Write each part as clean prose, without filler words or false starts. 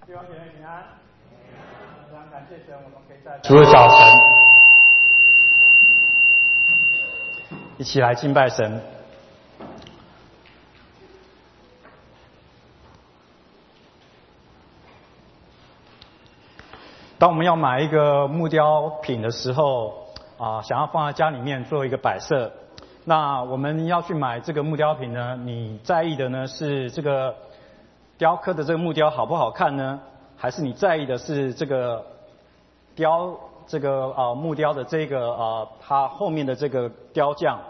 弟兄姐妹平安。非常感谢神，我们可以在主日早晨一起来敬拜神。当我们要买一个木雕品的时候，想要放在家里面做一个摆设，那我们要去买这个木雕品呢，你在意的呢是这个雕刻的这个木雕好不好看呢？还是你在意的是这个木雕的这个它后面的这个雕匠？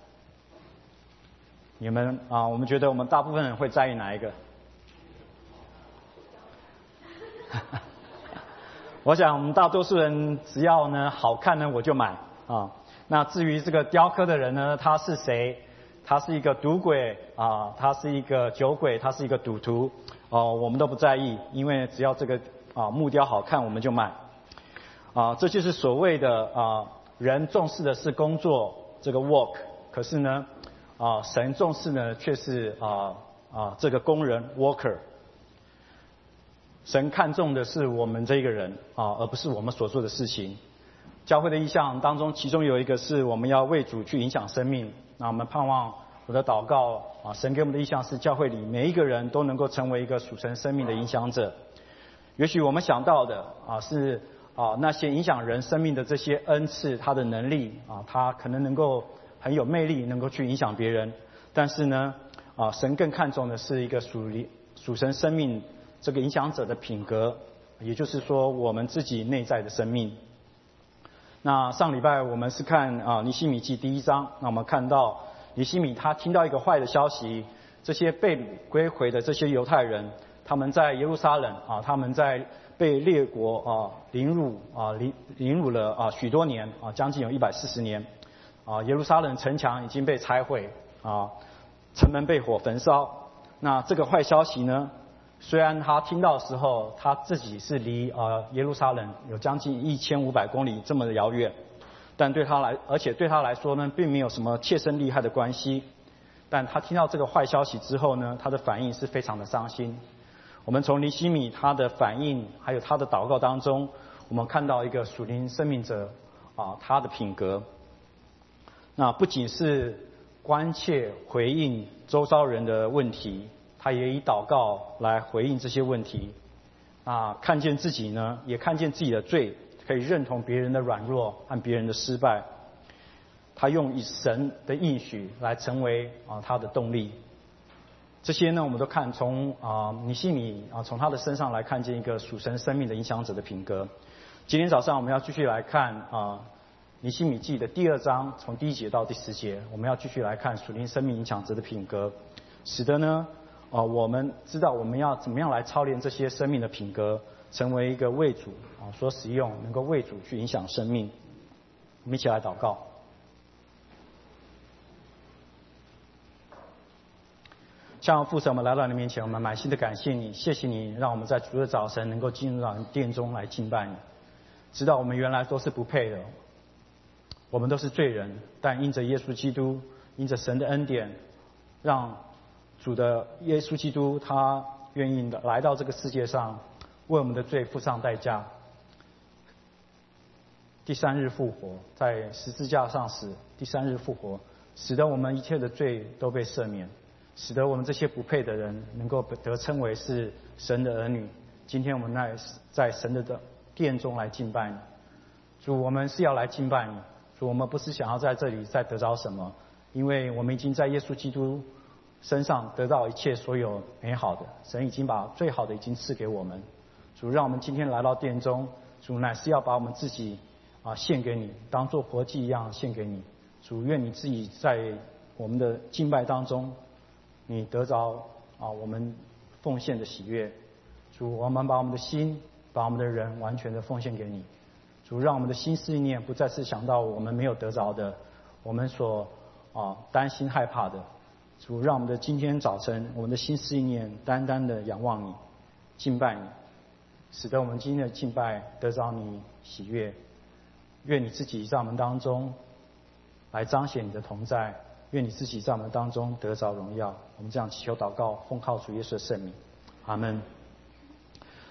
你们我们觉得我们大部分人会在意哪一个？我想我们大多数人只要呢好看呢我就买啊。那至于这个雕刻的人呢，他是谁？他是一个赌鬼他是一个酒鬼，他是一个赌徒我们都不在意，因为只要这个木雕好看我们就买这就是所谓的人重视的是工作这个 work， 可是呢神重视呢却是这个工人 worker。神看重的是我们这一个人而不是我们所做的事情。教会的意向当中，其中有一个是我们要为主去影响生命。那我们盼望我的祷告神给我们的意向是教会里每一个人都能够成为一个属神生命的影响者。也许我们想到的是那些影响人生命的这些恩赐，他的能力他可能能够很有魅力，能够去影响别人。但是呢神更看重的是一个属神生命这个影响者的品格，也就是说我们自己内在的生命。那上礼拜我们是看尼希米记第1章，那我们看到尼希米他听到一个坏的消息，这些被归回的这些犹太人，他们在耶路撒冷他们在被列国凌辱了许多年将近有140年耶路撒冷城墙已经被拆毁城门被火焚烧。那这个坏消息呢，虽然他听到的时候他自己是离耶路撒冷有将近1500公里这么的遥远，但而且对他来说呢并没有什么切身利害的关系。但他听到这个坏消息之后呢，他的反应是非常的伤心。我们从尼希米他的反应还有他的祷告当中，我们看到一个属灵生命者他的品格。那不仅是关切回应周遭人的问题，他也以祷告来回应这些问题看见自己呢，也看见自己的罪，可以认同别人的软弱和别人的失败。他用以神的应许来成为他的动力。这些呢我们都看从尼希米从他的身上来看见一个属神生命的影响者的品格。今天早上我们要继续来看尼希米记的第2章，从第1节到第10节，我们要继续来看属灵生命影响者的品格，使得呢我们知道我们要怎么样来操练这些生命的品格，成为一个为主所使用，能够为主去影响生命。我们一起来祷告。向父神，我们来到你面前，我们满心的感谢你，谢谢你让我们在主日早晨能够进入到你殿中来敬拜你。知道我们原来都是不配的，我们都是罪人，但因着耶稣基督，因着神的恩典，让主的耶稣基督他愿意来到这个世界上，为我们的罪付上代价，第3日复活，在十字架上死，第3日复活，使得我们一切的罪都被赦免，使得我们这些不配的人能够得称为是神的儿女。今天我们在神的殿中来敬拜你。主，我们是要来敬拜你。主，我们不是想要在这里再得着什么，因为我们已经在耶稣基督身上得到一切所有美好的，神已经把最好的已经赐给我们。主，让我们今天来到殿中，主乃是要把我们自己献给你，当作活祭一样献给你。主，愿你自己在我们的敬拜当中，你得着我们奉献的喜悦。主，我们把我们的心，把我们的人完全的奉献给你。主，让我们的心思意念不再是想到我们没有得着的，我们所担心害怕的。主，让我们的今天早晨，我们的心思意念单单的仰望你，敬拜你，使得我们今天的敬拜得着你喜悦。愿你自己在我们当中来彰显你的同在，愿你自己在我们当中得着荣耀。我们这样祈求祷告，奉靠主耶稣的圣名，阿们。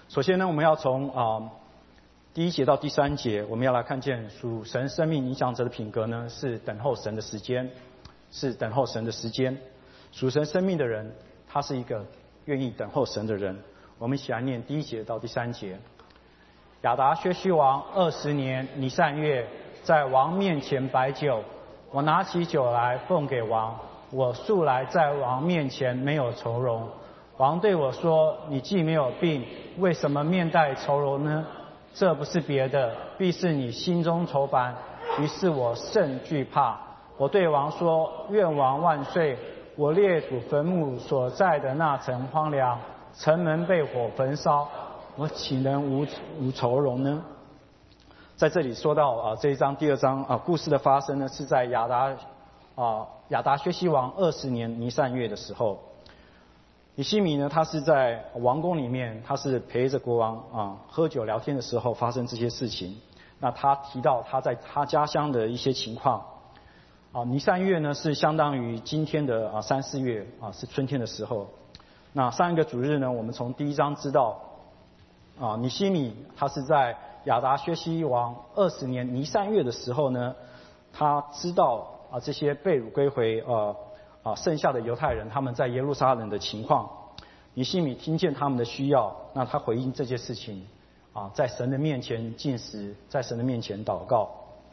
首先呢，我们要从第1节到第3节，我们要来看见属神生命影响者的品格呢，是等候神的时间，是等候神的时间。属神生命的人，他是一个愿意等候神的人。我们一起来念第1节到第3节。亚达薛西王20年尼散月，在王面前摆酒，我拿起酒来奉给王，我素来在王面前没有愁容。王对我说：你既没有病，为什么面带愁容呢？这不是别的，必是你心中愁烦。于是我甚惧怕。我对王说：愿王万岁！我列祖坟墓所在的那城荒凉，城门被火焚烧，我岂能无愁容呢？在这里说到这一章第2章故事的发生呢，是在亚达薛西王20年尼散月的时候。尼西米呢，他是在王宫里面，他是陪着国王喝酒聊天的时候发生这些事情。那他提到他在他家乡的一些情况。尼散月呢是相当于今天的3、4月是春天的时候。那上一个主日呢，我们从第1章知道尼西米他是在亚达薛西王20年尼散月的时候呢，他知道这些被掳归回剩下的犹太人他们在耶路撒冷的情况。尼西米听见他们的需要，那他回应这件事情在神的面前禁食，在神的面前祷告。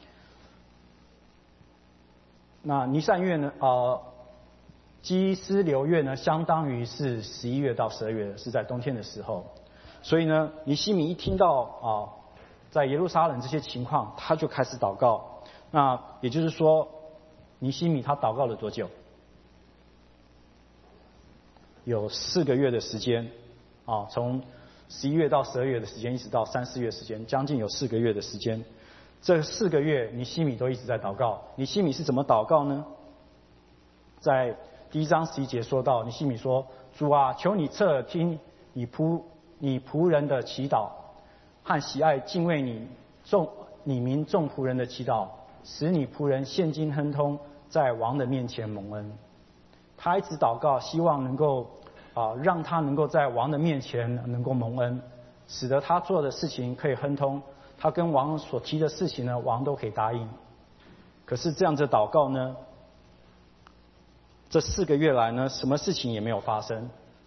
那尼散月呢基斯流月呢，相当于是11月到12月，是在冬天的时候。所以呢，尼西米一听到在耶路撒冷这些情况，他就开始祷告。那也就是说，尼西米他祷告了多久？有4个月的时间从11月到12月的时间，一直到3、4月时间，将近有4个月的时间。这4个月尼西米都一直在祷告。尼西米是怎么祷告呢？在第1章11节说到，尼西米说：主啊，求你侧耳听你仆人的祈祷，和喜爱敬畏你民众仆人的祈祷，使你仆人现今亨通，在王的面前蒙恩。他一直祷告，希望能够让他能够在王的面前能够蒙恩，使得他做的事情可以亨通，他跟王所提的事情呢，王都可以答应。可是这样子祷告呢，这4个月来呢，什么事情也没有发生。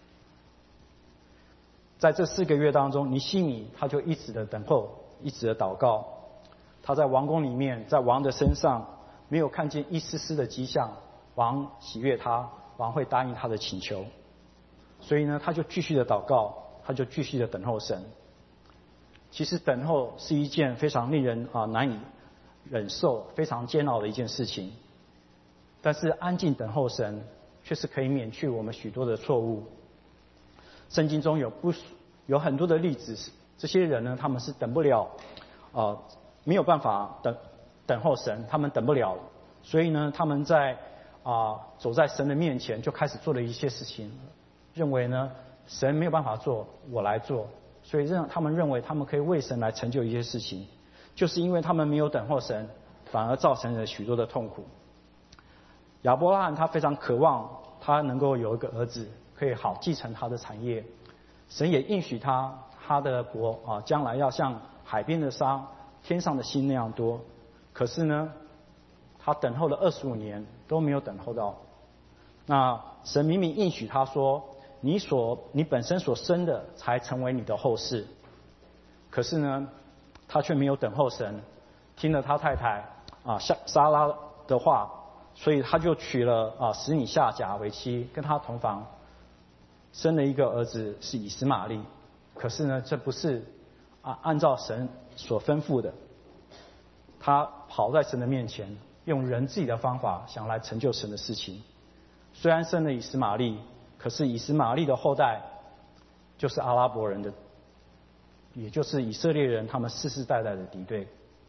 在这4个月当中，尼西米他就一直的等候，一直的祷告。他在王宫里面，在王的身上没有看见一丝丝的迹象，王喜悦他，王会答应他的请求。所以呢，他就继续的祷告，他就继续的等候神。其实等候是一件非常令人难以忍受、非常煎熬的一件事情。但是安静等候神，却是可以免去我们许多的错误。圣经中有很多的例子，这些人呢，他们是等不了，没有办法等候神，他们等不了，所以呢，他们在走在神的面前，就开始做了一些事情，认为呢，神没有办法做，我来做，所以他们认为他们可以为神来成就一些事情，就是因为他们没有等候神，反而造成了许多的痛苦。亚伯拉罕他非常渴望他能够有一个儿子，可以好继承他的产业。神也应许他的国将来要像海边的沙、天上的星那样多。可是呢，他等候了25年都没有等候到。那神明明应许他说，你本身所生的才成为你的后世。可是呢，他却没有等候神，听了他太太撒拉的话，所以他就娶了使女夏甲为妻，跟他同房，生了一个儿子是以实玛利。可是呢，这不是按照神所吩咐的。他跑在神的面前，用人自己的方法想来成就神的事情。虽然生了以实玛利，可是以实玛利的后代就是阿拉伯人的，也就是以色列人他们世世代代的敌对。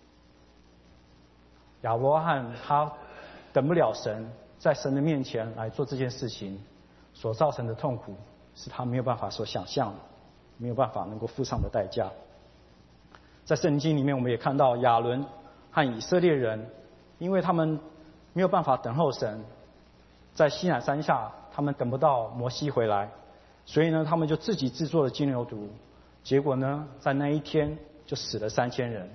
亚伯拉罕他等不了神，在神的面前来做这件事情，所造成的痛苦是他没有办法所想象的，没有办法能够付上的代价。在圣经里面，我们也看到亚伦和以色列人，因为他们没有办法等候神，在西乃山下他们等不到摩西回来，所以呢，他们就自己制作了金牛犊， 结果呢，在那一天就死了3000人。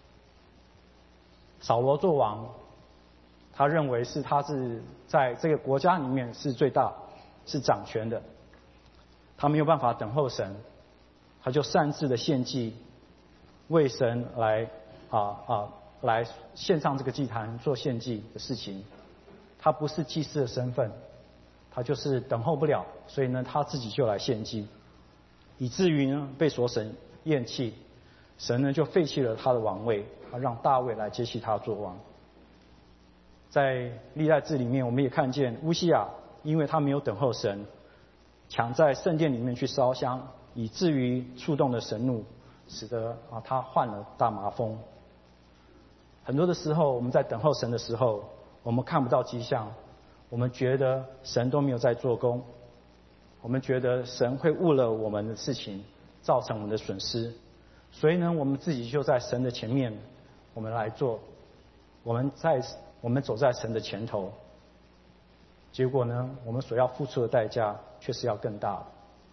扫罗做王，他认为他是在这个国家里面是最大，是掌权的，他没有办法等候神，他就擅自的献祭，为神来献上这个祭坛做献祭的事情。他不是祭司的身份，他就是等候不了，所以呢他自己就来献祭，以至于呢被神厌弃，神呢就废弃了他的王位，让大卫来接替他做王。在历代志里面，我们也看见乌西雅因为他没有等候神，抢在圣殿里面去烧香，以至于触动了神怒，使得他患了大麻风。很多的时候，我们在等候神的时候，我们看不到迹象，我们觉得神都没有在做工，我们觉得神会误了我们的事情，造成我们的损失，所以呢，我们自己就在神的前面，我们来做，我们走在神的前头，结果呢，我们所要付出的代价却是要更大的。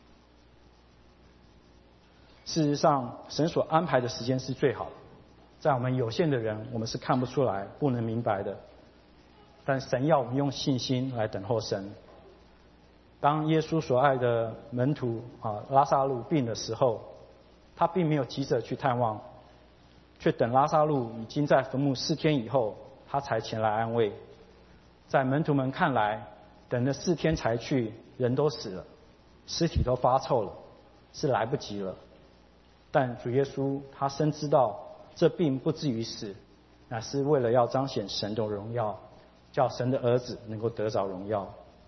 事实上，神所安排的时间是最好的，在我们有限的人，我们是看不出来、不能明白的。但神要我们用信心来等候神。当耶稣所爱的门徒拉撒路病的时候，他并没有急着去探望，却等拉撒路已经在坟墓4天以后，他才前来安慰。在门徒们看来，等了4天才去，人都死了，尸体都发臭了，是来不及了。但主耶稣他深知道这病不至于死，乃是为了要彰显神的荣耀，叫神的儿子能够得着荣耀。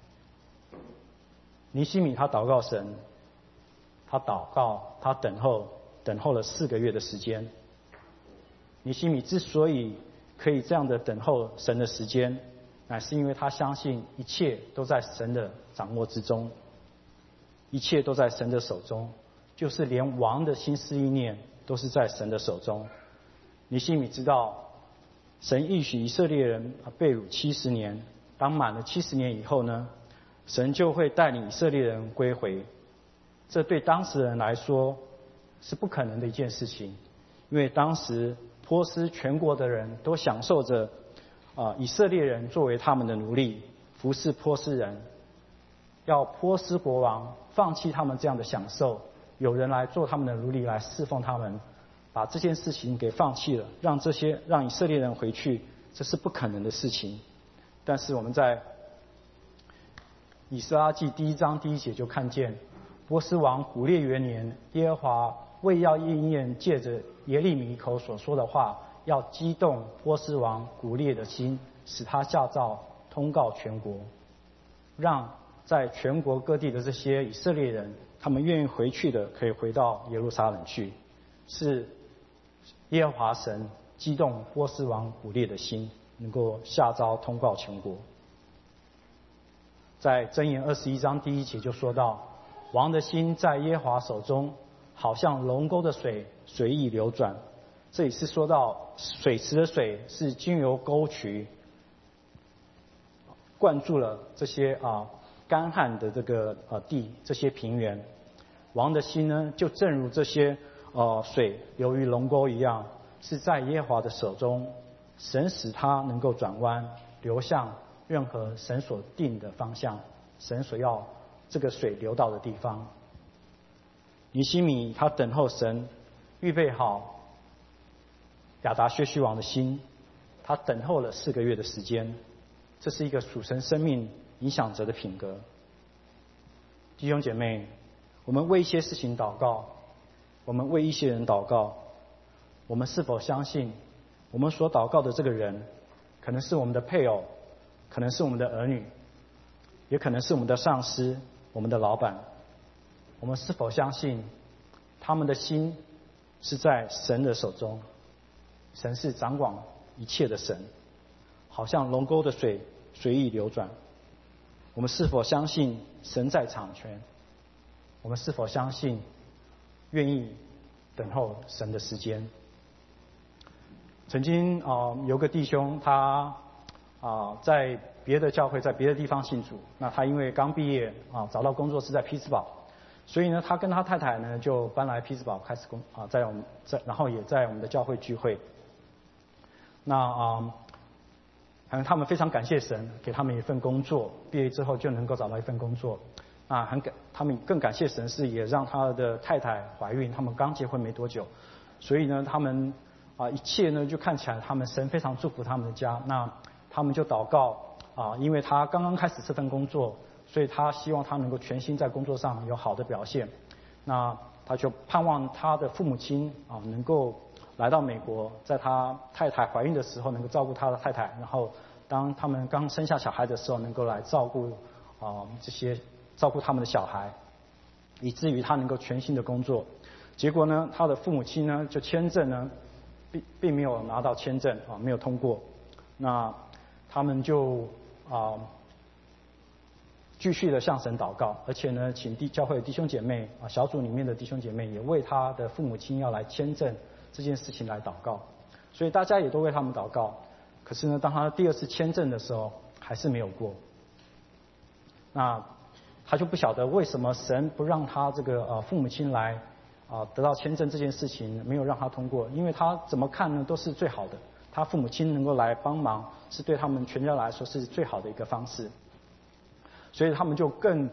尼希米他祷告神，他祷告，他等候了4个月的时间。尼希米之所以可以这样的等候神的时间，乃是因为他相信一切都在神的掌握之中，一切都在神的手中，就是连王的心思意念都是在神的手中。尼希米知道神应许以色列人被掳70年，当满了70年以后呢，神就会带领以色列人归回。这对当时人来说是不可能的一件事情，因为当时波斯全国的人都享受着以色列人作为他们的奴隶，服侍波斯人。要波斯国王放弃他们这样的享受，有人来做他们的奴隶来侍奉他们，把这件事情给放弃了，让以色列人回去，这是不可能的事情。但是我们在以斯拉记1章1节就看见，波斯王古列元年，耶和华为要应验借着耶利米口所说的话，要激动波斯王古列的心，使他下诏通告全国，让在全国各地的这些以色列人，他们愿意回去的可以回到耶路撒冷去，是耶和华神激动波斯王古列的心，能够下诏通告全国。在箴言21章1节就说到，王的心在耶和华手中，好像龙沟的水随意流转。这里是说到水池的水是经由沟渠灌注了这些干旱的这个地，这些平原。王的心呢，就正如这些水流于龙沟一样，是在耶和华的手中，神使他能够转弯，流向任何神所定的方向，神所要这个水流到的地方。尼希米他等候神，预备好亚达薛西王的心，他等候了4个月的时间，这是一个属神生命影响者的品格。弟兄姐妹，我们为一些事情祷告，我们为一些人祷告，我们是否相信我们所祷告的这个人，可能是我们的配偶，可能是我们的儿女，也可能是我们的上司，我们的老板，我们是否相信他们的心是在神的手中？神是掌管一切的神，好像龙沟的水随意流转。我们是否相信神在掌权？我们是否相信愿意等候神的时间？曾经有个弟兄，他在别的教会，在别的地方信主。那他因为刚毕业找到工作是在匹兹堡， 所以呢，他跟他太太呢就搬来匹兹堡开始然后也在我们的教会聚会。那他们非常感谢神给他们一份工作，毕业之后就能够找到一份工作。他们更感谢神是也让他的太太怀孕，他们刚结婚没多久，所以呢他们一切呢就看起来他们神非常祝福他们的家。那他们就祷告因为他刚刚开始这份工作，所以他希望他能够全心在工作上有好的表现。那他就盼望他的父母亲能够来到美国，在他太太怀孕的时候能够照顾他的太太，然后当他们刚生下小孩的时候能够来照顾他们的小孩，以至于他能够全心的工作。结果呢，他的父母亲呢就签证呢并没有拿到签证没有通过。那他们就继续的向神祷告，而且呢请教会的弟兄姐妹小组里面的弟兄姐妹也为他的父母亲要来签证这件事情来祷告。所以大家也都为他们祷告。可是呢，当他第二次签证的时候还是没有过。那他就不晓得为什么神不让他这个父母亲来得到签证这件事情没有让他通过，因为他怎么看呢都是最好的，他父母亲能够来帮忙是对他们全家来说是最好的一个方式。所以他们就更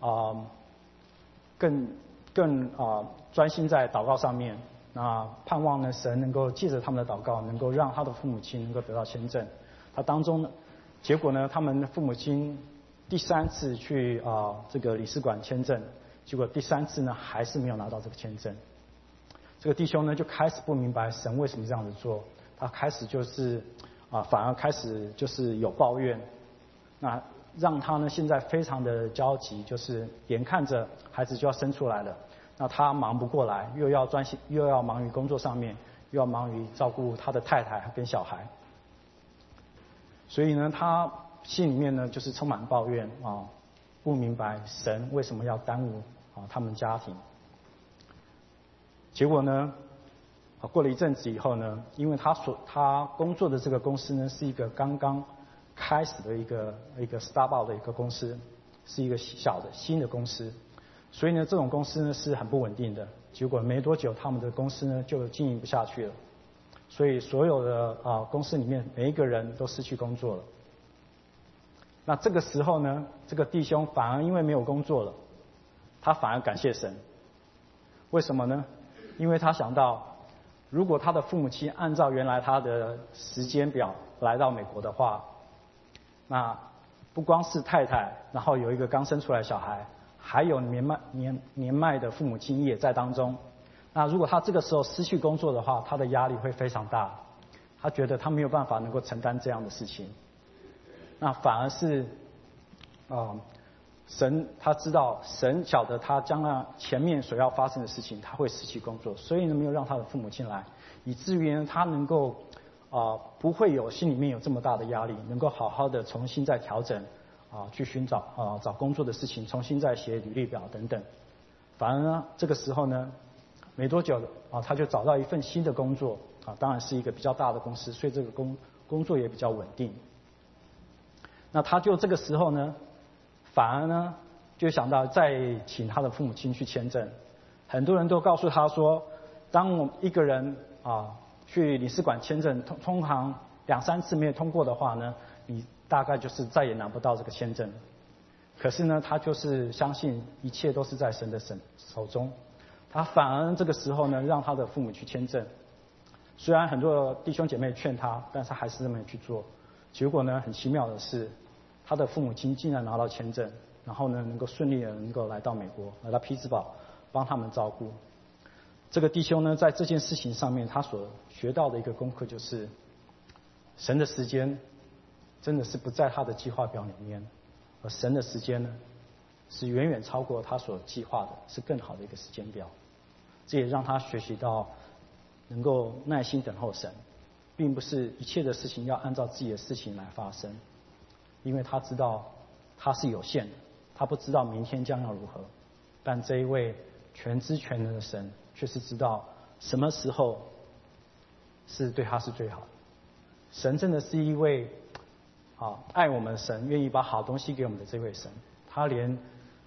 专心在祷告上面，那盼望呢神能够借着他们的祷告能够让他的父母亲能够得到签证。结果呢他们的父母亲第三次去这个领事馆签证，结果第三次呢还是没有拿到这个签证。这个弟兄呢就开始不明白神为什么这样子做，他开始就是反而开始就是有抱怨，那让他呢现在非常的焦急，就是眼看着孩子就要生出来了，那他忙不过来，又要忙于工作上面，又要忙于照顾他的太太跟小孩，所以呢他心里面呢就是充满抱怨不明白神为什么要耽误他们家庭。结果呢过了一阵子以后呢，因为他工作的这个公司呢是一个刚刚开始的一个 startup 的一个公司，是一个小的新的公司，所以呢这种公司呢是很不稳定的。结果没多久他们的公司呢就经营不下去了，所以所有的公司里面每一个人都失去工作了。那这个时候呢，这个弟兄反而因为没有工作了，他反而感谢神。为什么呢？因为他想到如果他的父母亲按照原来他的时间表来到美国的话，那不光是太太，然后有一个刚生出来的小孩，还有年迈的父母亲也在当中。那如果他这个时候失去工作的话，他的压力会非常大，他觉得他没有办法能够承担这样的事情。那反而是神他知道，神晓得他将来前面所要发生的事情，他会失去工作，所以呢没有让他的父母亲来，以至于呢他能够不会有心里面有这么大的压力，能够好好的重新再调整去寻找找工作的事情，重新再写履历表等等。反而呢这个时候呢没多久他就找到一份新的工作当然是一个比较大的公司，所以这个工作也比较稳定。那他就这个时候呢反而呢就想到再请他的父母亲去签证。很多人都告诉他说，当我们一个人去领事馆签证通常2-3次没有通过的话呢，你大概就是再也拿不到这个签证。可是呢他就是相信一切都是在神的手中，他反而这个时候呢让他的父母去签证。虽然很多弟兄姐妹劝他，但是他还是这么去做。结果呢很奇妙的是，他的父母亲竟然拿到签证，然后呢能够顺利的能够来到美国，来到匹兹堡帮他们照顾。这个弟兄呢在这件事情上面他所学到的一个功课就是，神的时间真的是不在他的计划表里面，而神的时间呢是远远超过他所计划的，是更好的一个时间表。这也让他学习到能够耐心等候神，并不是一切的事情要按照自己的事情来发生，因为他知道他是有限的，他不知道明天将要如何，但这一位全知全能的神却是知道什么时候是对他是最好的。神真的是一位爱我们的神，愿意把好东西给我们的这位神。他连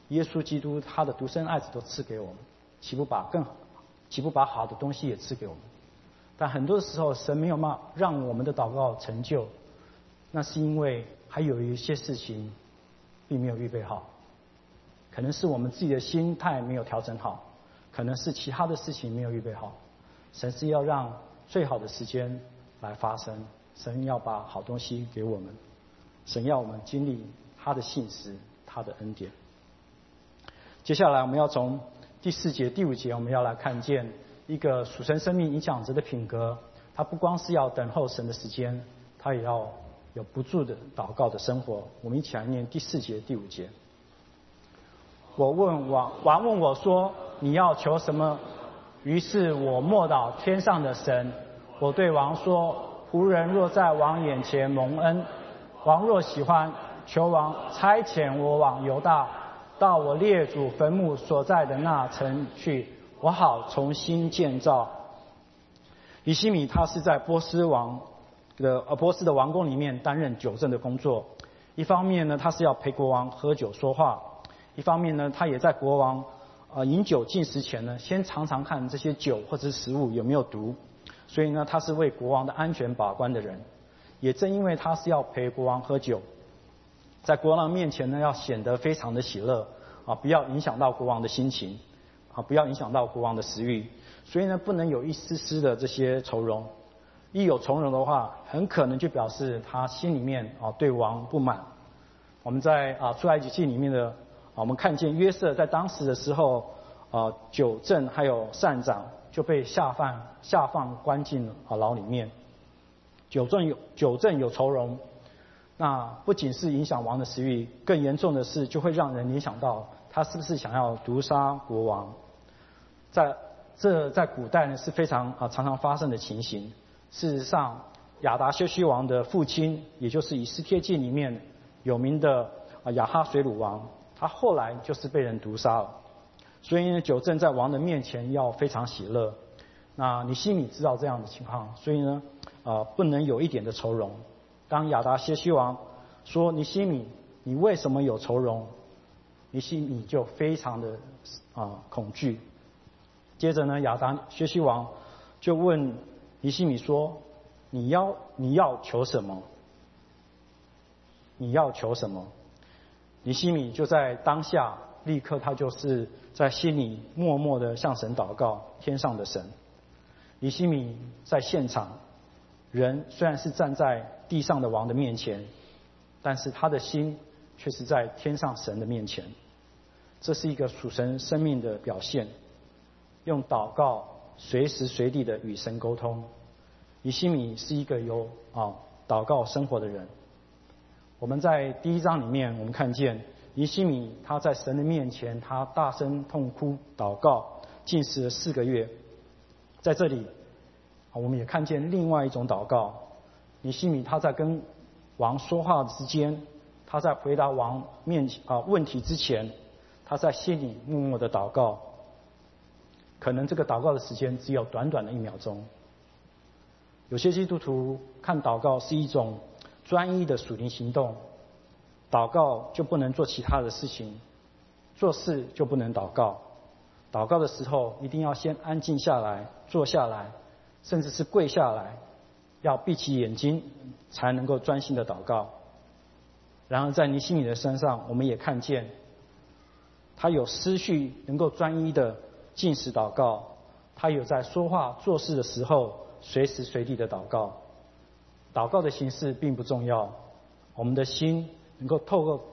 耶稣基督他的独生爱子都赐给我们，岂不把好的东西也赐给我们？但很多时候神没有让我们的祷告成就，那是因为还有一些事情并没有预备好，可能是我们自己的心态没有调整好，可能是其他的事情没有预备好。神是要让最好的时间来发生，神要把好东西给我们，神要我们经历他的信实，他的恩典。接下来我们要从第4节、第5节，我们要来看见一个属神生命影响者的品格。他不光是要等候神的时间，他也要有不住的祷告的生活。我们一起来念第4节、第5节。王问我说：“你要求什么？”于是我默祷天上的神。我对王说：“仆人若在王眼前蒙恩，王若喜欢，求王差遣我往犹大，到我列祖坟墓所在的那城去，我好重新建造。”尼希米他是在波斯的王宫里面担任酒政的工作。一方面呢，他是要陪国王喝酒说话；一方面呢，他也在国王饮酒进食前呢，先尝尝看这些酒或者食物有没有毒。所以呢，他是为国王的安全把关的人。也正因为他是要陪国王喝酒，在国王面前呢，要显得非常的喜乐不要影响到国王的心情不要影响到国王的食欲。所以呢，不能有一丝丝的这些愁容。一有愁容的话，很可能就表示他心里面对王不满。我们在出埃及记里面的我们看见约瑟在当时的时候酒政还有膳长就被下放关进牢里面。酒政有愁容，那不仅是影响王的食欲，更严重的是就会让人联想到他是不是想要毒杀国王。在古代呢是非常常常发生的情形。事实上，亚达薛西王的父亲，也就是以斯帖记里面有名的亚哈水鲁王，他后来就是被人毒杀了。所以呢，酒政在王的面前要非常喜乐。那尼希米知道这样的情况，所以呢不能有一点的愁容。当亚达薛西王说尼希米你为什么有愁容，尼希米就非常的恐惧。接着呢，亚达薛西王就问尼希米说：“你要求什么？你要求什么？”尼希米就在当下立刻，他就是在心里默默的向神祷告，天上的神。尼希米在现场，人虽然是站在地上的王的面前，但是他的心却是在天上神的面前。这是一个属神生命的表现，用祷告随时随地的与神沟通。尼希米是一个有祷告生活的人。我们在第1章里面，我们看见尼希米他在神的面前，他大声痛哭祷告，禁食了4个月。在这里，我们也看见另外一种祷告。尼希米他在跟王说话之间，他在回答王问题之前，他在心里默默的祷告。可能这个祷告的时间只有短短的1秒钟。有些基督徒看祷告是一种专一的属灵行动，祷告就不能做其他的事情，做事就不能祷告。祷告的时候一定要先安静下来，坐下来，甚至是跪下来，要闭起眼睛才能够专心的祷告。然而在尼希米的身上，我们也看见他有思绪能够专一的禁食祷告，他有在说话做事的时候随时随地的祷告。祷告的形式并不重要，我们的心能够透过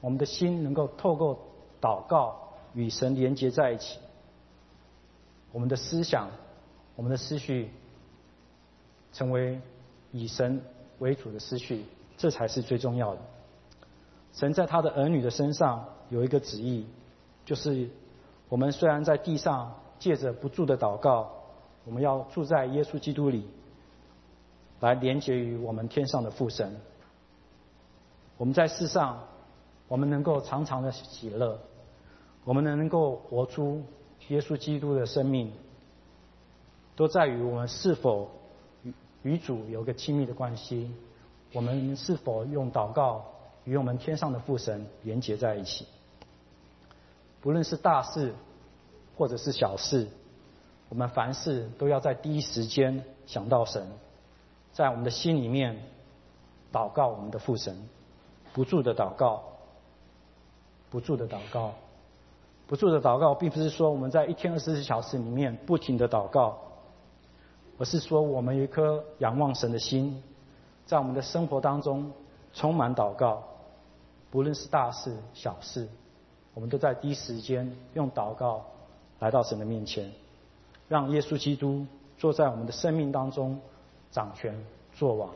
祷告与神连结在一起。我们的思想，我们的思绪成为以神为主的思绪，这才是最重要的。神在他的儿女的身上有一个旨意，就是我们虽然在地上借着不住的祷告，我们要住在耶稣基督里，来连结于我们天上的父神。我们在世上，我们能够常常的喜乐，我们能够活出耶稣基督的生命，都在于我们是否与主有个亲密的关系，我们是否用祷告与我们天上的父神连结在一起。 不论是大事或者是小事，我们凡事都要在第一时间想到神，在我们的心里面祷告我们的父神，不住的祷告，不住的祷告，不住的祷告，并不是说我们在一天24小时里面不停的祷告，而是说我们有一颗仰望神的心，在我们的生活当中充满祷告，不论是大事小事，我们都在第一时间用祷告来到神的面前，让耶稣基督坐在我们的生命当中掌权作王。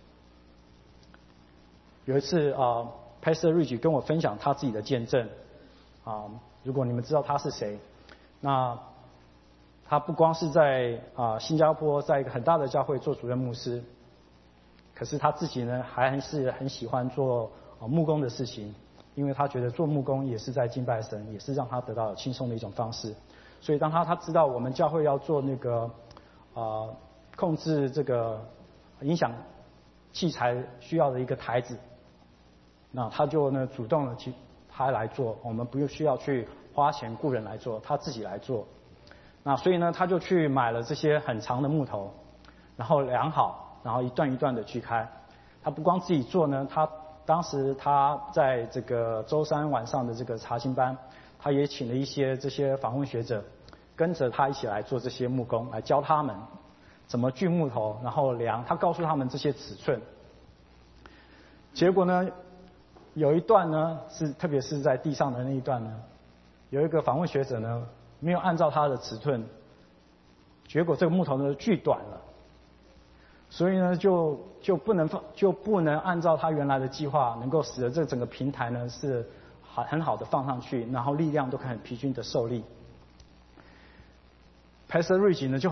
有一次Pastor Rich 跟我分享他自己的见证如果你们知道他是谁，那他不光是在新加坡在一个很大的教会做主任牧师，可是他自己呢还是很喜欢做木工的事情，因为他觉得做木工也是在敬拜神，也是让他得到轻松的一种方式。所以当他知道我们教会要做那个控制这个音响器材需要的一个台子，那他就呢主动的去他来做，我们不需要去花钱雇人来做，他自己来做。那所以呢他就去买了这些很长的木头，然后量好，然后一段一段的锯开。他不光自己做呢，当时他在这个周三晚上的这个查经班，他也请了一些这些访问学者跟着他一起来做这些木工，来教他们怎么锯木头，然后量，他告诉他们这些尺寸。结果呢有一段呢特别是在地上的那一段呢，有一个访问学者呢没有按照他的尺寸，结果这个木头呢锯短了，所以呢就不能按照他原来的计划，能够使得这整个平台呢是很好的放上去，然后力量都可以很平均的受力。Pastor Rich 呢就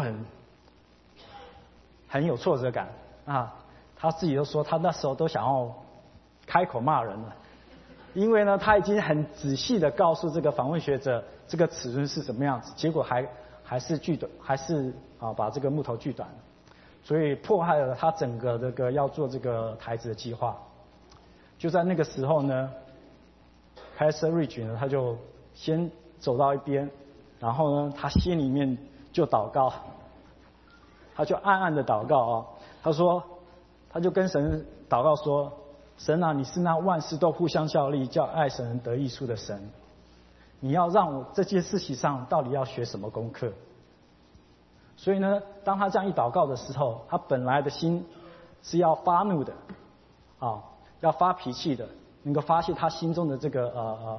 很有挫折感他自己都说他那时候都想要开口骂人了，因为呢他已经很仔细的告诉这个访问学者这个尺寸是什么样子，结果还是锯短，还是把这个木头锯短了，所以破坏了他整个这个要做这个台子的计划。就在那个时候呢 Pastor Rich 呢他就先走到一边，然后呢他心里面就祷告，他就暗暗的祷告他就跟神祷告说，神啊，你是那万事都互相效力，叫爱神人得益处的神，你要让我这件事情上到底要学什么功课。所以呢当他这样一祷告的时候，他本来的心是要发怒的要发脾气的，能够发泄他心中的这个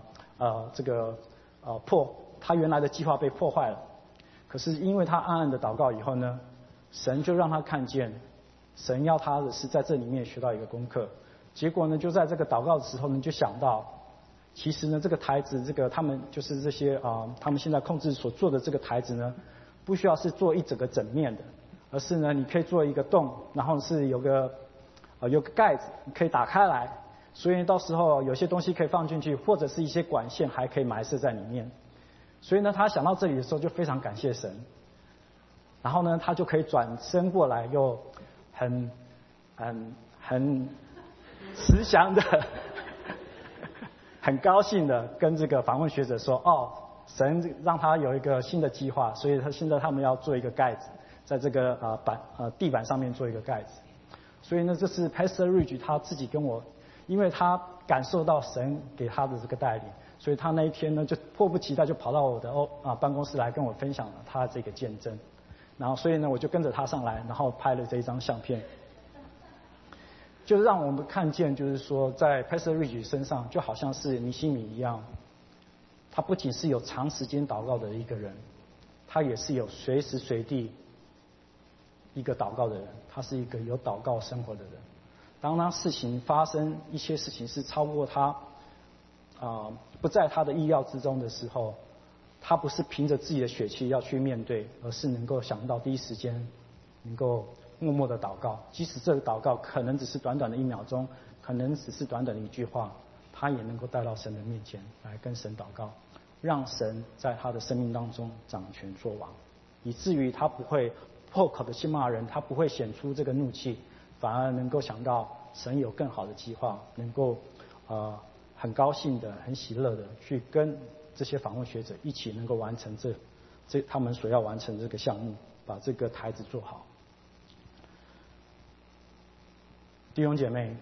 他原来的计划被破坏了。可是因为他暗暗的祷告以后呢，神就让他看见，神要他的是在这里面学到一个功课。结果呢就在这个祷告的时候呢，就想到其实呢这个台子，这个他们就是这些他们现在控制所做的这个台子呢，不需要是做一整个整面的，而是呢你可以做一个洞，然后是有个盖子可以打开来，所以到时候有些东西可以放进去，或者是一些管线还可以埋设在里面。所以呢他想到这里的时候就非常感谢神，然后呢他就可以转身过来，又很慈祥的很高兴的跟这个访问学者说，神让他有一个新的计划，所以现在他们要做一个盖子，在这个地板上面做一个盖子。所以呢这是 Pastor Rich 他自己跟我，因为他感受到神给他的这个带领，所以他那一天呢就迫不及待就跑到我的办公室来跟我分享了他这个见证。然后所以呢我就跟着他上来，然后拍了这一张相片，就是让我们看见，就是说在 Pastor Rich 身上就好像是尼希米一样，他不仅是有长时间祷告的一个人，他也是有随时随地一个祷告的人，他是一个有祷告生活的人。当事情发生，一些事情是超过他不在他的意料之中的时候，他不是凭着自己的血气要去面对，而是能够想到第一时间能够默默的祷告，即使这个祷告可能只是短短的1秒钟，可能只是短短的一句话，他也能够带到神的面前来跟神祷告，让神在他的生命当中掌权作王，以至于他不会破口的去骂人，他不会显出这个怒气，反而能够想到神有更好的计划，能够很高兴的很喜乐的去跟这些访问学者一起能够完成他们所要完成的这个项目，把这个台子做好。弟兄姐妹，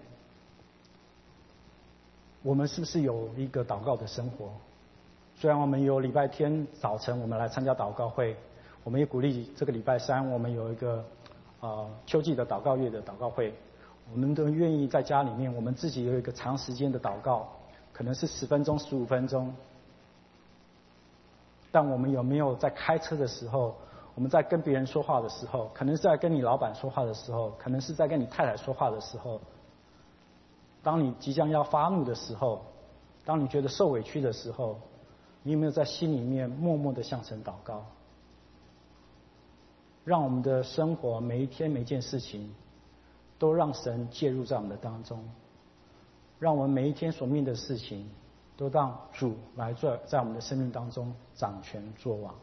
我们是不是有一个祷告的生活？虽然我们有礼拜天早晨我们来参加祷告会，我们也鼓励这个礼拜三我们有一个秋季的祷告月的祷告会，我们都愿意在家里面，我们自己有一个长时间的祷告，可能是10分钟、15分钟。但我们有没有在开车的时候，我们在跟别人说话的时候，可能是在跟你老板说话的时候，可能是在跟你太太说话的时候，当你即将要发怒的时候，当你觉得受委屈的时候，你有没有在心里面默默的向神祷告？让我们的生活每一天每一件事情都让神介入在我们的当中，让我们每一天所面对的事情都让主来在我们的生命当中掌权作王。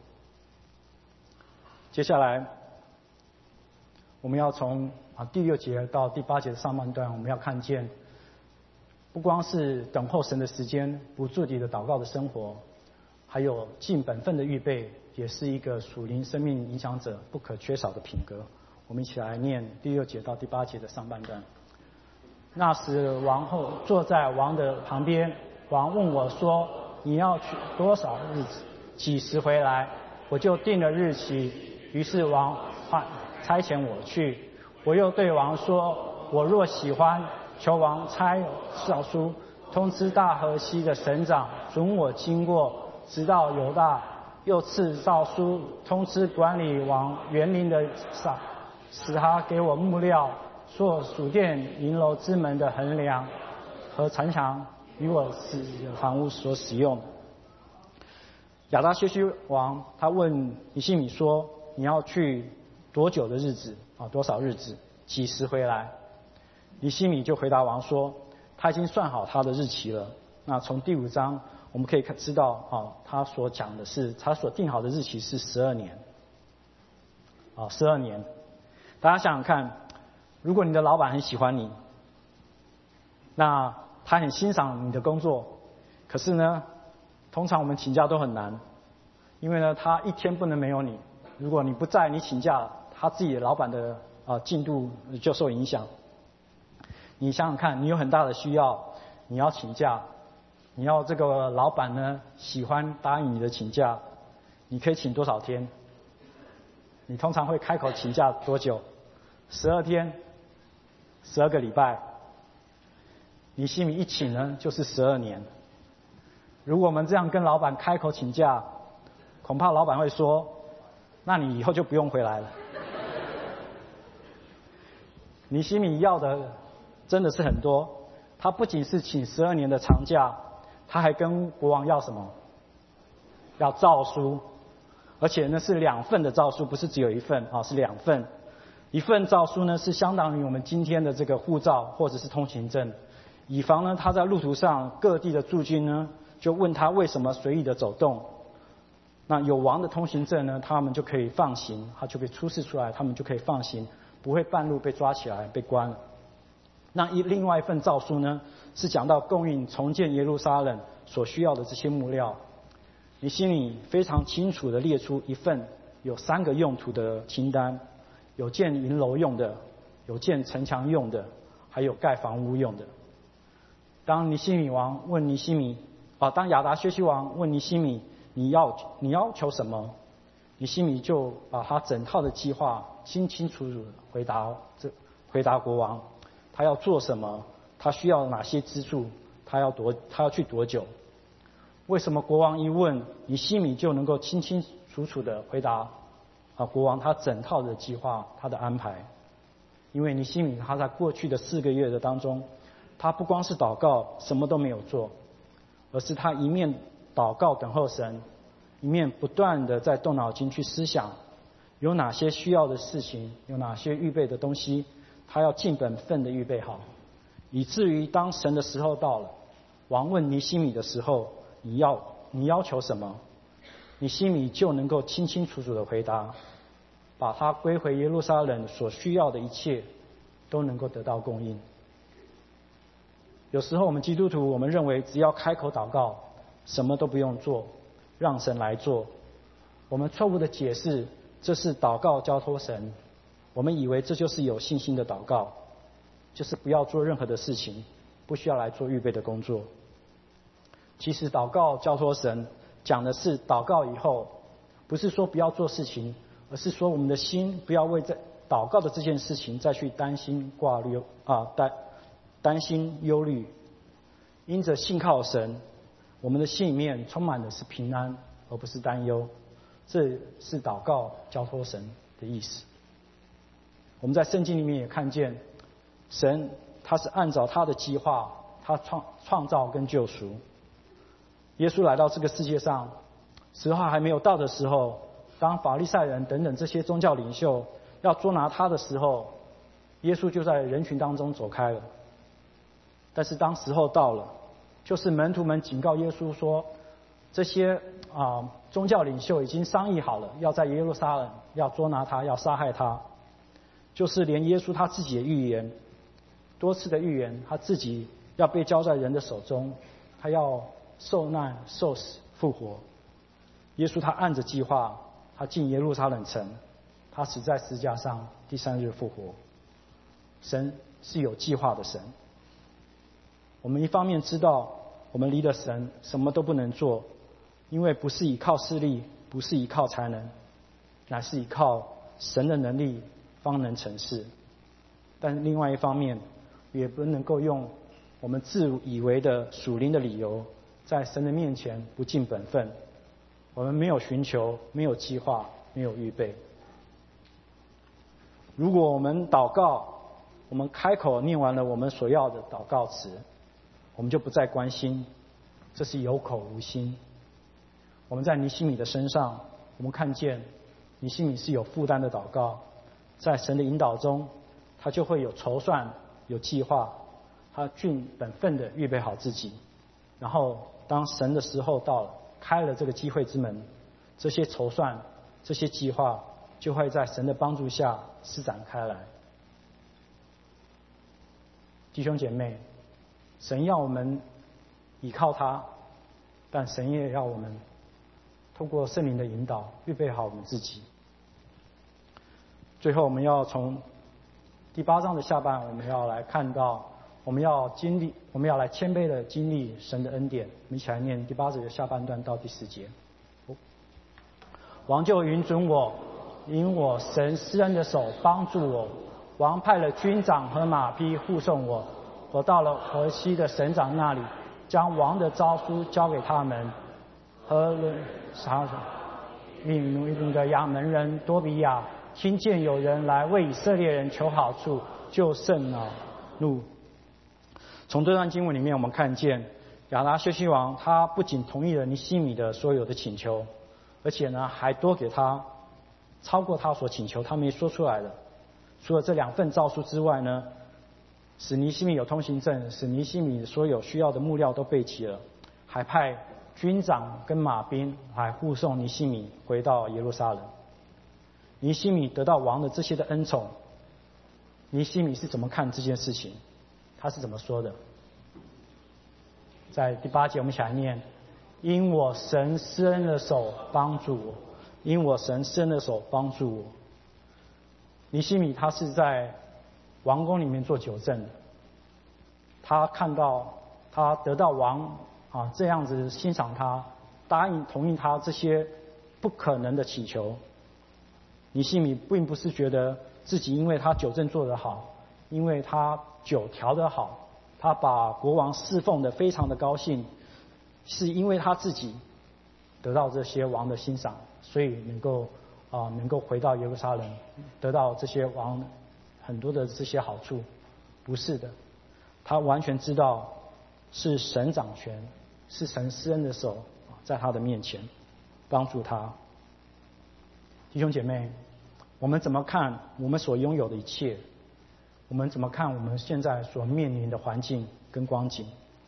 接下来我们要从第6节到第8节的上半段，我们要看见不光是等候神的时间，不住地的祷告的生活，还有尽本分的预备，也是一个属灵生命影响者不可缺少的品格。我们一起来念第6节到第8节的上半段。那时王后坐在王的旁边，王问我说：“你要去多少日子？几时回来？”我就定了日期。于是王差遣我去。我又对王说：“我若喜欢，求王差诏书通知大河西的省长，准我经过，直到犹大。又赐诏书通知管理王园林的使他给我木料，做属殿营楼之门的横梁和城墙，与我房屋所使用。”亚达薛西王他问尼希米说：“你要去多久的日子？多少日子？几时回来？”尼希米就回答王说：“他已经算好他的日期了。”那从第5章我们可以知道，他所讲的是他所定好的日期是12年。12年。大家想想看，如果你的老板很喜欢你，那他很欣赏你的工作，可是呢，通常我们请假都很难，因为呢，他一天不能没有你。如果你不在，你请假，他自己的老板的进度就受影响。你想想看，你有很大的需要，你要请假，你要这个老板呢喜欢答应你的请假，你可以请多少天？你通常会开口请假多久？12天，12个礼拜。尼希米一请呢就是12年。如果我们这样跟老板开口请假，恐怕老板会说：“那你以后就不用回来了。”尼希米要的真的是很多，他不仅是请12年的长假，他还跟国王要什么？要诏书，而且呢是2份的诏书，不是只有1份是2份。1份诏书呢是相当于我们今天的这个护照或者是通行证，以防呢他在路途上各地的驻军呢就问他为什么随意的走动。那有王的通行证呢，他们就可以放行，他就可以出示出来，他们就可以放行，不会半路被抓起来被关了。那另外一份诏书呢，是讲到供应重建耶路撒冷所需要的这些木料。你心里非常清楚的列出一份有3个用途的清单，有建营楼用的，有建城墙用的，还有盖房屋用的。当尼希米王问尼希米当亚达薛西王问尼希米你要求什么？尼希米就把他整套的计划清清楚楚的回答国王，他要做什么，他需要哪些资助，他要去多久。为什么国王一问，尼希米就能够清清楚楚的回答国王他整套的计划，他的安排？因为尼希米他在过去的4个月的当中，他不光是祷告什么都没有做，而是他一面祷告等候神，一面不断的在动脑筋去思想有哪些需要的事情，有哪些预备的东西，他要尽本分的预备好，以至于当神的时候到了，王问尼希米的时候，你要求什么，尼希米就能够清清楚楚的回答，把他归回耶路撒冷所需要的一切都能够得到供应。有时候我们基督徒，我们认为只要开口祷告什么都不用做， 让神来做。我们错误的解释这是祷告交托神，我们以为这就是有信心的祷告，就是不要做任何的事情，不需要来做预备的工作。其实祷告交托神讲的是祷告以后，不是说不要做事情，而是说我们的心不要为在祷告的这件事情再去担心担心忧虑。因着信靠神，我们的心里面充满的是平安，而不是担忧。这是祷告交托神的意思。我们在圣经里面也看见，神他是按照他的计划，他创造跟救赎。耶稣来到这个世界上，时候还没有到的时候，当法利赛人等等这些宗教领袖要捉拿他的时候，耶稣就在人群当中走开了。但是当时候到了，就是门徒们警告耶稣说，这些宗教领袖已经商议好了，要在耶路撒冷要捉拿他，要杀害他。就是连耶稣他自己的预言，多次的预言，他自己要被交在人的手中，他要受难、受死、复活。耶稣他按着计划，他进耶路撒冷城，他死在十字架上，第3日复活。神是有计划的神。我们一方面知道，我们离了神什么都不能做，因为不是依靠势力，不是依靠才能，乃是依靠神的能力方能成事。但另外一方面，也不能够用我们自以为的属灵的理由，在神的面前不尽本分。我们没有寻求，没有计划，没有预备。如果我们祷告，我们开口念完了我们所要的祷告词，我们就不再关心，这是有口无心。我们在尼希米的身上，我们看见尼希米是有负担的祷告，在神的引导中，他就会有筹算、有计划，他尽本分的预备好自己。然后当神的时候到了，开了这个机会之门，这些筹算、这些计划就会在神的帮助下施展开来。弟兄姐妹，神要我们依靠他，但神也要我们通过圣灵的引导，预备好我们自己。最后，我们要从第8章的下半，我们要来看到，我们要来谦卑的经历神的恩典。我们一起来念第8节的下半段到第10节。王就允准我，因我神施恩的手帮助我。王派了军长和马匹护送我，我到了河西的省长那里，将王的诏书交给他们。和命的亚门人多比亚听见有人来为以色列人求好处，就甚恼怒。从这段经文里面，我们看见亚达薛西王他不仅同意了尼希米的所有的请求，而且呢还多给他超过他所请求他没说出来的。除了这2份诏书之外呢，使尼希米有通行证，使尼希米所有需要的木料都备齐了，还派军长跟马兵来护送尼希米回到耶路撒冷。尼希米得到王的这些的恩宠，尼希米是怎么看这件事情？他是怎么说的？在第8节我们一起来念：因我神施恩的手帮助我，因我神施恩的手帮助我。尼希米他是在王宫里面做酒政的，他看到他得到王这样子欣赏他，同意他这些不可能的祈求。尼希米并不是觉得自己因为他酒政做得好，因为他酒调得好，他把国王侍奉得非常的高兴，是因为他自己得到这些王的欣赏，所以能够回到耶路撒冷，得到这些王很多的这些好处。不是的，他完全知道是神掌权，是神施恩的手在他的面前帮助他。弟兄姐妹，我们怎么看我们所拥有的一切？我们怎么看我们现在所面临的环境跟光景？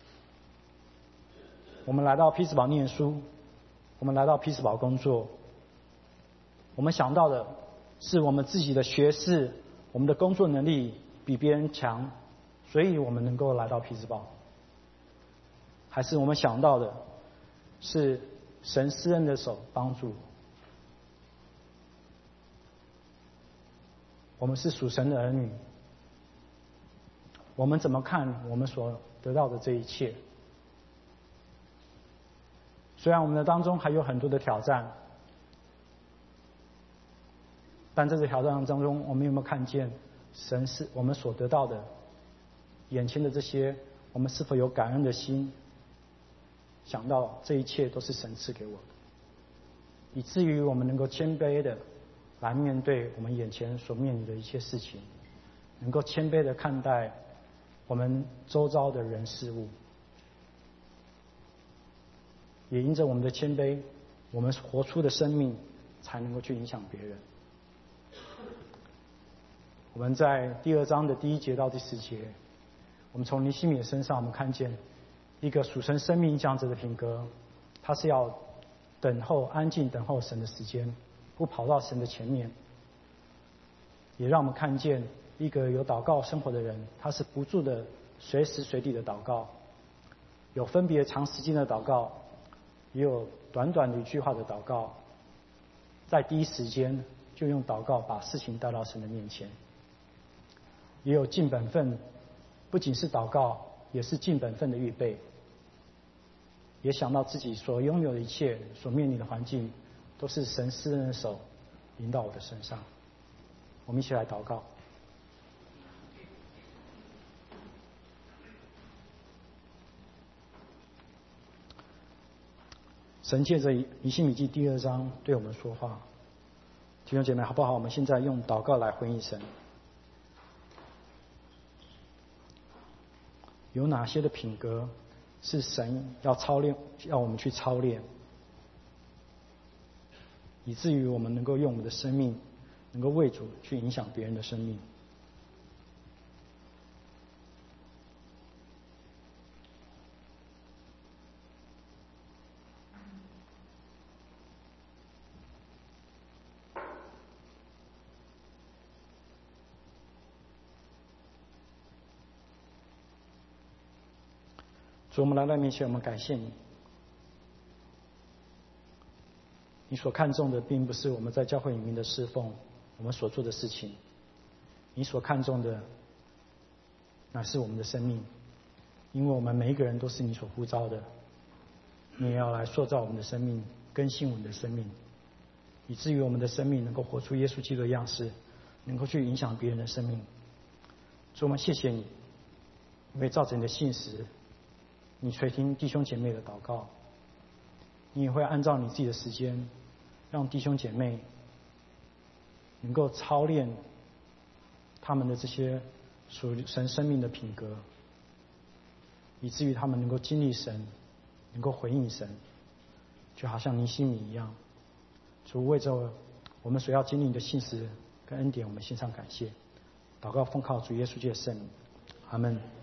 我们来到匹兹堡念书，我们来到匹兹堡工作，我们想到的是我们自己的学识，我们的工作能力比别人强，所以我们能够来到匹兹堡。还是我们想到的是神施恩的手帮助我们是属神的儿女，我们怎么看我们所得到的这一切？虽然我们的当中还有很多的挑战，但在这挑战当中，我们有没有看见神是我们所得到的眼前的这些？我们是否有感恩的心，想到这一切都是神赐给我的，以至于我们能够谦卑的来面对我们眼前所面临的一切事情，能够谦卑的看待我们周遭的人事物，也因着我们的谦卑，我们活出的生命才能够去影响别人。我们在第2章的第1节到第10节，我们从尼希米的身上，我们看见一个属神生命影响者的品格，他是要等候、安静等候神的时间，不跑到神的前面。也让我们看见一个有祷告生活的人，他是不住的随时随地的祷告，有分别长时间的祷告，也有短短的一句话的祷告，在第一时间就用祷告把事情带到神的面前。也有尽本分，不仅是祷告，也是尽本分的预备，也想到自己所拥有的一切，所面临的环境，都是神施恩的手临到我的身上。我们一起来祷告。神借着尼希米记第2章对我们说话，弟兄姐妹好不好？我们现在用祷告来回应神。有哪些的品格是神要操练，要我们去操练，以至于我们能够用我们的生命，能够为主去影响别人的生命。主，我们来到面前，我们感谢你。你所看重的并不是我们在教会里面的侍奉，我们所做的事情，你所看重的乃是我们的生命，因为我们每一个人都是你所呼召的，你也要来塑造我们的生命，更新我们的生命，以至于我们的生命能够活出耶稣基督的样式，能够去影响别人的生命。主，我们谢谢你，因为照着你的信实，你垂听弟兄姐妹的祷告，你也会按照你自己的时间，让弟兄姐妹能够操练他们的这些属神生命的品格，以至于他们能够经历神，能够回应神，就好像尼希米一样。主，为着我们所要经历的信实跟恩典，我们献上感谢。祷告奉靠主耶稣基督的圣名，阿们。